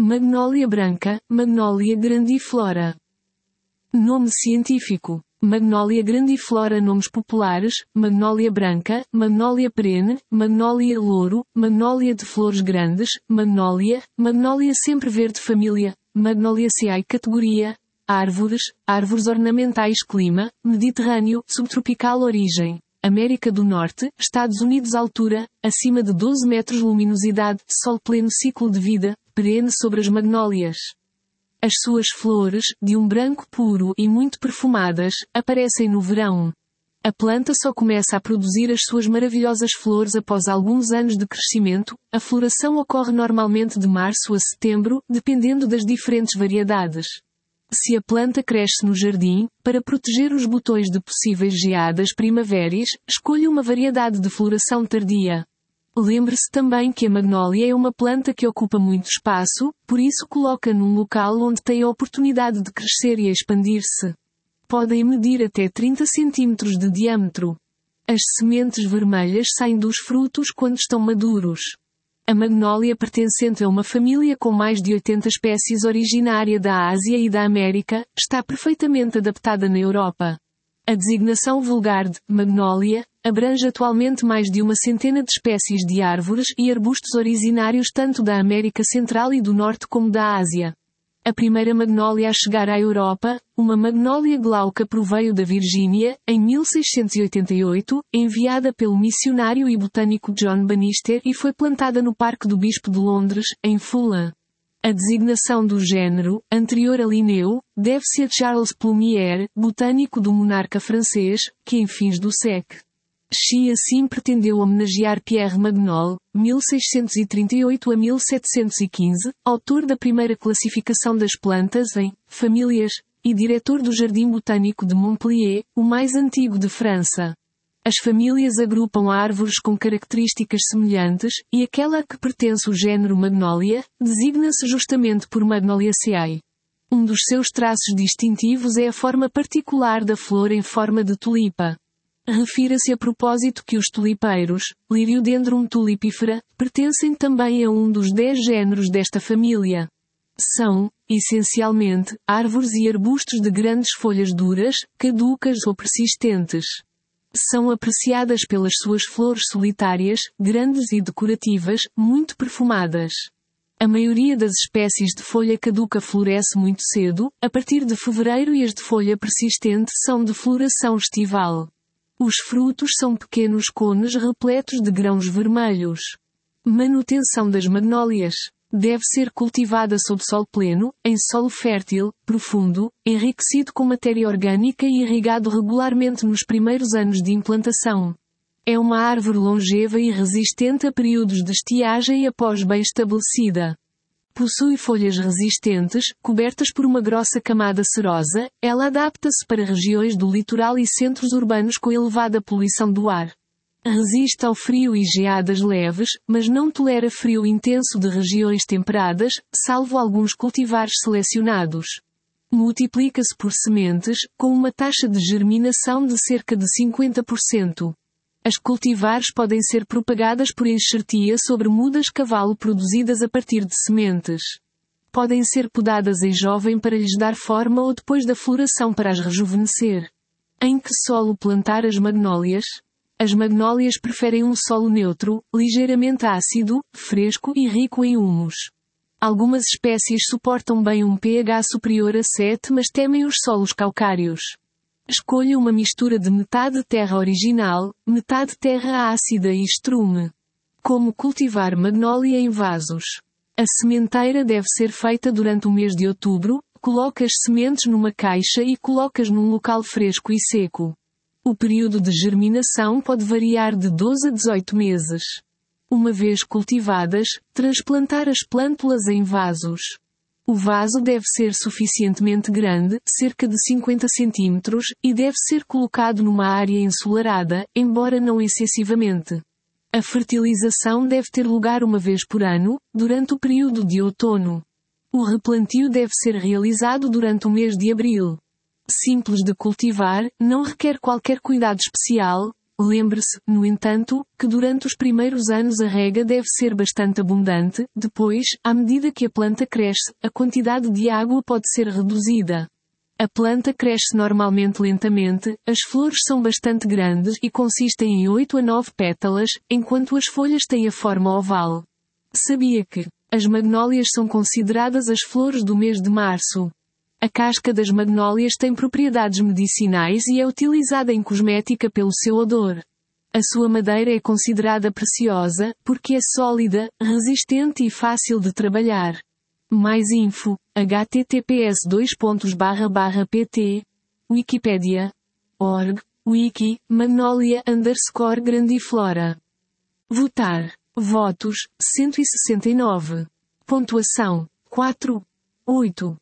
Magnólia branca, Magnolia grandiflora. Nome científico: Magnolia grandiflora. Nomes populares: Magnólia branca, Magnólia perene, Magnólia louro, Magnólia de flores grandes, Magnólia sempre verde. Família: Magnoliaceae. Categoria: árvores ornamentais. Clima: Mediterrâneo, subtropical. Origem: América do Norte, Estados Unidos. Altura: acima de 12 metros. Luminosidade: sol pleno. Ciclo de vida: perene sobre as magnólias. As suas flores, de um branco puro e muito perfumadas, aparecem no verão. A planta só começa a produzir as suas maravilhosas flores após alguns anos de crescimento. A floração ocorre normalmente de março a setembro, dependendo das diferentes variedades. Se a planta cresce no jardim, para proteger os botões de possíveis geadas primavéreas, escolha uma variedade de floração tardia. Lembre-se também que a magnólia é uma planta que ocupa muito espaço, por isso coloca num local onde tem a oportunidade de crescer e expandir-se. Podem medir até 30 cm de diâmetro. As sementes vermelhas saem dos frutos quando estão maduros. A magnólia, pertencente a uma família com mais de 80 espécies originária da Ásia e da América, está perfeitamente adaptada na Europa. A designação vulgar de magnólia abrange atualmente mais de uma centena de espécies de árvores e arbustos originários tanto da América Central e do Norte como da Ásia. A primeira magnólia a chegar à Europa, uma magnólia glauca, proveio da Virgínia, em 1688, enviada pelo missionário e botânico John Bannister e foi plantada no Parque do Bispo de Londres, em Fulham. A designação do género, anterior a Linneu, deve-se a Charles Plumier, botânico do monarca francês, que em fins do século Xi assim pretendeu homenagear Pierre Magnol, 1638 a 1715, autor da primeira classificação das plantas em famílias, e diretor do Jardim Botânico de Montpellier, o mais antigo de França. As famílias agrupam árvores com características semelhantes, e aquela a que pertence o género Magnolia, designa-se justamente por Magnoliaceae. Um dos seus traços distintivos é a forma particular da flor em forma de tulipa. Refira-se a propósito que os tulipeiros, Liriodendron tulipifera, pertencem também a um dos 10 géneros desta família. São, essencialmente, árvores e arbustos de grandes folhas duras, caducas ou persistentes. São apreciadas pelas suas flores solitárias, grandes e decorativas, muito perfumadas. A maioria das espécies de folha caduca floresce muito cedo, a partir de fevereiro, e as de folha persistente são de floração estival. Os frutos são pequenos cones repletos de grãos vermelhos. Manutenção das magnólias. Deve ser cultivada sob sol pleno, em solo fértil, profundo, enriquecido com matéria orgânica e irrigado regularmente nos primeiros anos de implantação. É uma árvore longeva e resistente a períodos de estiagem após bem estabelecida. Possui folhas resistentes, cobertas por uma grossa camada cerosa. Ela adapta-se para regiões do litoral e centros urbanos com elevada poluição do ar. Resiste ao frio e geadas leves, mas não tolera frio intenso de regiões temperadas, salvo alguns cultivares selecionados. Multiplica-se por sementes, com uma taxa de germinação de cerca de 50%. As cultivares podem ser propagadas por enxertia sobre mudas cavalo produzidas a partir de sementes. Podem ser podadas em jovem para lhes dar forma ou depois da floração para as rejuvenescer. Em que solo plantar as magnólias? As magnólias preferem um solo neutro, ligeiramente ácido, fresco e rico em humus. Algumas espécies suportam bem um pH superior a 7, mas temem os solos calcários. Escolha uma mistura de metade terra original, metade terra ácida e estrume. Como cultivar magnólia em vasos? A sementeira deve ser feita durante o mês de outubro. Coloque as sementes numa caixa e coloque-as num local fresco e seco. O período de germinação pode variar de 12 a 18 meses. Uma vez cultivadas, transplantar as plântulas em vasos. O vaso deve ser suficientemente grande, cerca de 50 cm, e deve ser colocado numa área ensolarada, embora não excessivamente. A fertilização deve ter lugar uma vez por ano, durante o período de outono. O replantio deve ser realizado durante o mês de abril. Simples de cultivar, não requer qualquer cuidado especial. Lembre-se, no entanto, que durante os primeiros anos a rega deve ser bastante abundante, depois, à medida que a planta cresce, a quantidade de água pode ser reduzida. A planta cresce normalmente lentamente, as flores são bastante grandes e consistem em 8 a 9 pétalas, enquanto as folhas têm a forma oval. Sabia que as magnólias são consideradas as flores do mês de março? A casca das magnólias tem propriedades medicinais e é utilizada em cosmética pelo seu odor. A sua madeira é considerada preciosa, porque é sólida, resistente e fácil de trabalhar. Mais info, https://pt, wikipedia.org, wiki, magnolia_grandiflora. Votar. Votos, 169. Pontuação, 4. 8.